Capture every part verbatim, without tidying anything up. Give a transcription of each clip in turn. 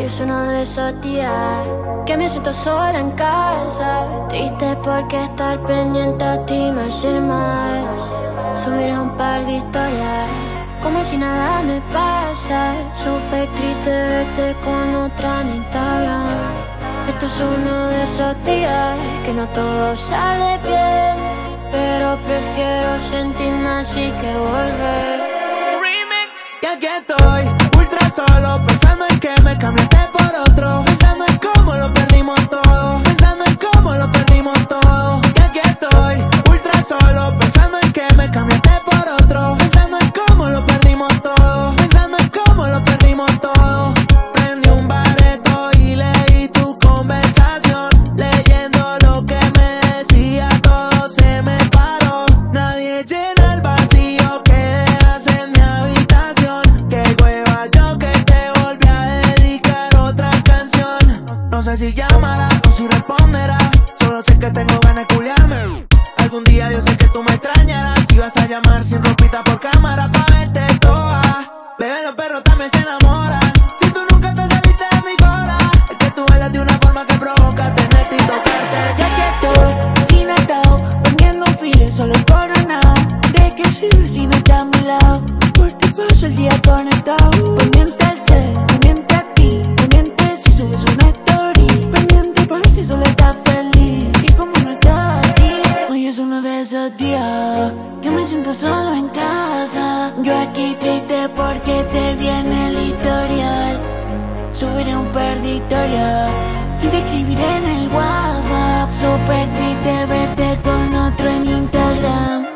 es uno de esos días que me siento sola en casa, triste porque estar pendiente a ti me hace mal. Subiré un par de historias como si nada me pasa. Súper triste verte con otra en Instagram. Esto es uno de esos días que no todo sale bien, pero prefiero sentirme así que volver. Remix. Y aquí estoy, ultra solo, pensando en que me cambiaste por otro, pensando en cómo lo perdimos todo, pensando en cómo lo perdimos todo. Y aquí estoy, ultra solo, pensando en que me cambiaste por otro, pensando en cómo lo perdimos todo, pensando en cómo lo perdimos todo. Prendí un bareto y leí tu conversación, leyendo lo que me decía, todo se me paró. Nadie llena el vacío que dejas en mi habitación. Qué hueva yo que te volví a dedicar otra canción. No sé si llamará o si responderá, solo sé que tengo ganas de culiarme. Algún día yo sé que tú me extrañarás, si vas a llamar sin ropita por cámara pa' verte toda. Bebé, los perros también se enamoran. Si tú nunca te saliste de mi cora, es que tú bailas de una forma que provoca tenerte y tocarte. Ya que estoy sin atado, poniendo un file solo coronado. ¿De qué sirve si no está a mi lado? Por ti paso el día conectado. Pendiente al ser, pendiente a ti, pendiente si subes una story, pendiente por si solo estás feliz. Y como no estás aquí, hoy es uno de esos días que me siento solo en casa. Yo aquí triste porque te vi en el historial. Subiré un par de historias y te escribiré en el WhatsApp. Súper triste verte con otro en Instagram.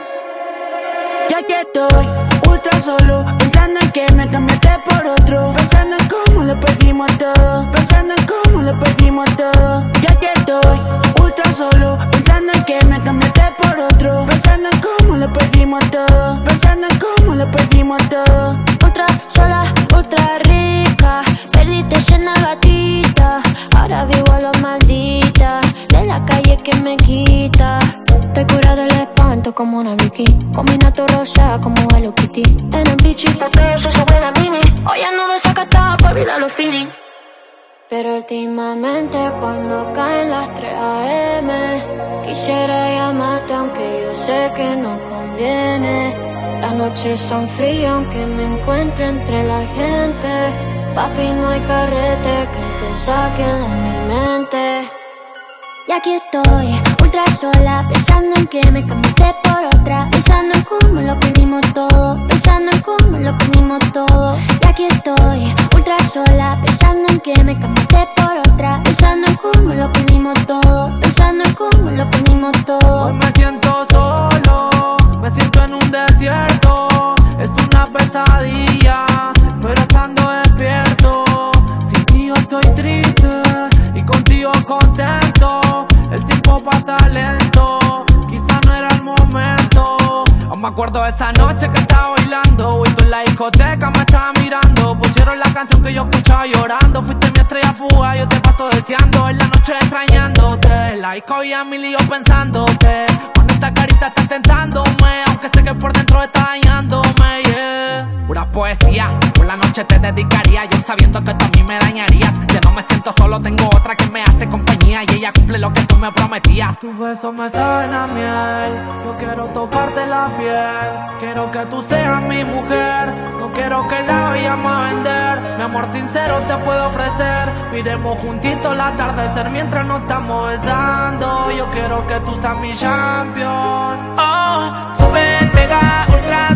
Ya que estoy ultra solo, pensando en que me cambiaste por otro, pensando en cómo lo perdimos todo, pensando en cómo lo perdimos todo. Ya que estoy ultra solo, pensando en que me cambiaste por otro, pensando en cómo lo perdimos todo, pensando en cómo lo perdimos todo. Ultra sola, ultra rica, perdiste llena gatita. Ahora vivo a lo maldita, de la calle que me quita. Te cura del espanto como una Vicky, combina tu rosa como Hello Kitty. En el bichi, papel se sube la mini. Hoy ando desacatada pa' olvidar los feelings. Pero últimamente cuando caen las tres a eme, quisiera llamarte aunque yo sé que no conviene. Las noches son frías aunque me encuentre entre la gente. Papi, no hay carrete que te saque de mi mente. Y aquí estoy, ultra sola, pensando en que me cambiaste por otra, pensando en cómo lo perdimos todo, pensando en cómo lo perdimos todo. Y aquí estoy, ultra sola, pensando en que me cambiaste por otra, pensando en cómo lo perdimos todo, pensando en cómo lo perdimos todo. Hoy me siento solo, me siento en un desierto, es una pesadilla, pero estando despierto. Sin ti yo estoy triste y contigo contento. El tiempo pasa lento, quizá no era el momento. Aún me acuerdo de esa noche que estaba bailando y tú en la discoteca me estabas mirando. Pusieron la canción que yo escuchaba llorando. Fuiste mi estrella fuga, yo te paso deseando. En la noche extrañándote, en la disco y a mi lío pensándote. Cuando esa carita está tentándome, aunque sé que por dentro está dañándome, yeah. Pura poesía, por la noche te dedicaría, yo sabiendo que tú a mí me dañarías. Ya no me siento solo, tengo otra que me hace compañía y ella cumple lo que tú me prometías. Tus besos me saben a miel, yo quiero tocarte la piel. Quiero que tú seas mi mujer, no quiero que la vayamos a vender. Mi amor sincero te puedo ofrecer, miremos juntitos el atardecer mientras nos estamos besando. Yo quiero que tú seas mi champion. Oh, súper pega, ultra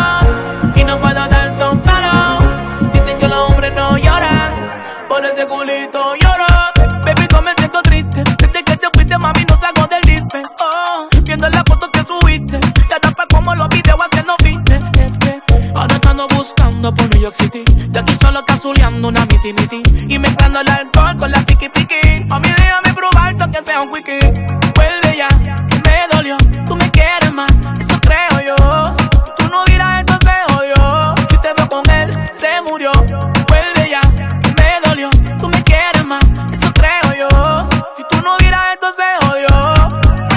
solo, y no puedo dar un palo. Dicen que los hombres no lloran, por ese culito lloro. Baby, no me siento triste, desde que te fuiste mami no salgo del dispe. Oh, viendo las fotos que subiste, ya tapa como los videos haciendo fitness. Es que ahora ando buscando por New York City, y aquí solo cazuleando una miti miti, y mezclando el alcohol con la tiki tiki. Mami, déjame probarte aunque sea un quickie. Vuelve ya, que me dolió, tú me quieres más, eso creo yo. Tú no dirás esto se jodió, si te veo con él, se murió. Vuelve ya, que me dolió, tú me quieres más, eso creo yo. Si tú no dirás esto se jodió.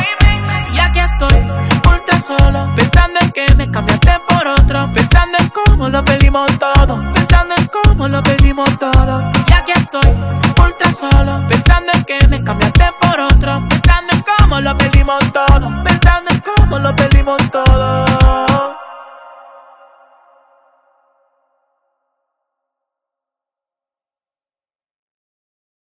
Y aquí estoy, ultra solo, pensando en que me cambiaste por otro, pensando en cómo lo perdimos todo, pensando en cómo lo perdimos todo.